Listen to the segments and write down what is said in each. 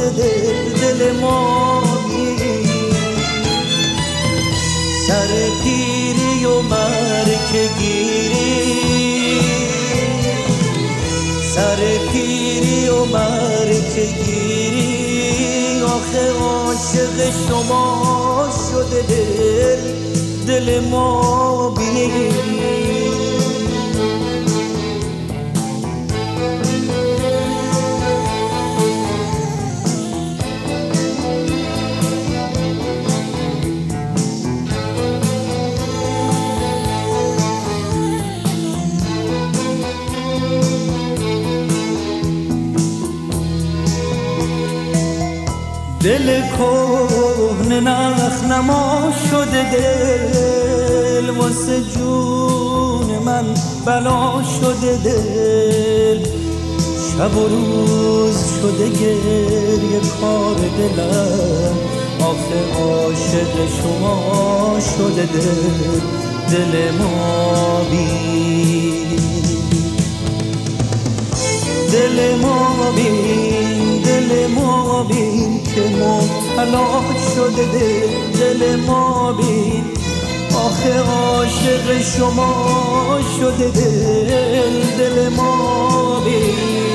شده دل ما بی سر پیری و مرک گیری سر پیری و مرک گیری آخه عاشق شما شده دل ما بی دل کهنه نخنما شده دل واسه جون من بلا شده دل شب و روز شده گریه کار دلم آخه عاشق شما شده دل ما بی دل ما بین دل ما بین که مبتلا شده دل ما بین آخه عاشق شما شده دل ما بین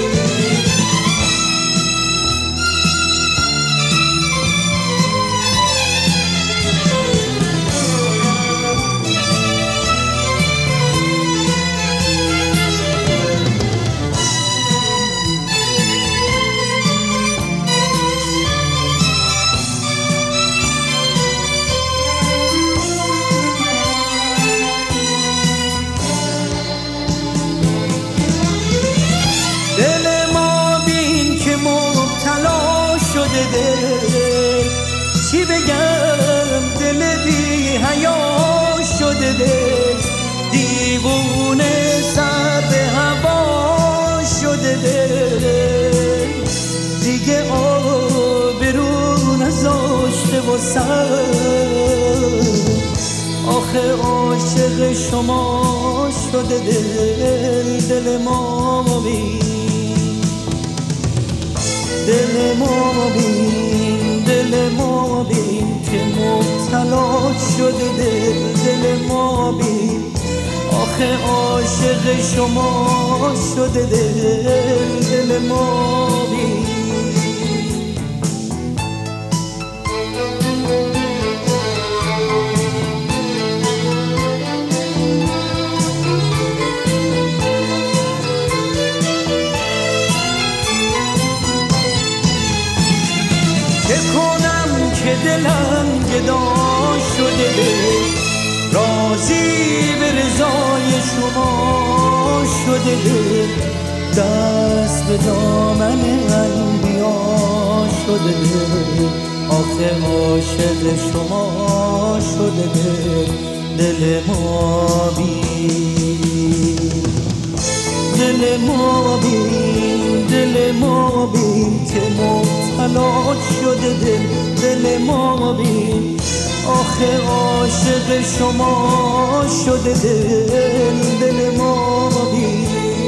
چی بگم دل بی حیا شده دل دیوونه سر به هوا شده دل دیگه آبرو نذاشته و سر آخه عاشق شما شده دل ما بی دل ما بین دل ما بین که مبتلا شده دل ما بین آخه عاشق شما شده دل ما بین چه کنم که دلم گدا شده راضی به رضای شما شده دست به دامن انبیا شده آخه عاشق شما شده دل ما بی دل ما بین دل ما بین که مبتلا شده دل ما بین آخه عاشق شما شده دل ما بین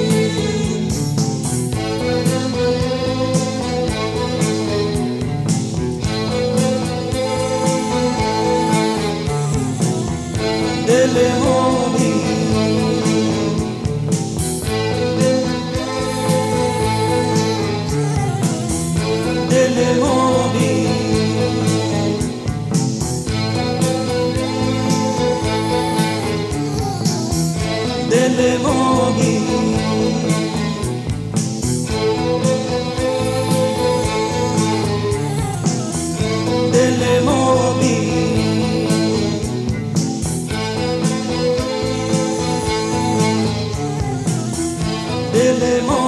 دل ما بین دل ما بین دل ما بین دل ما بین دل ما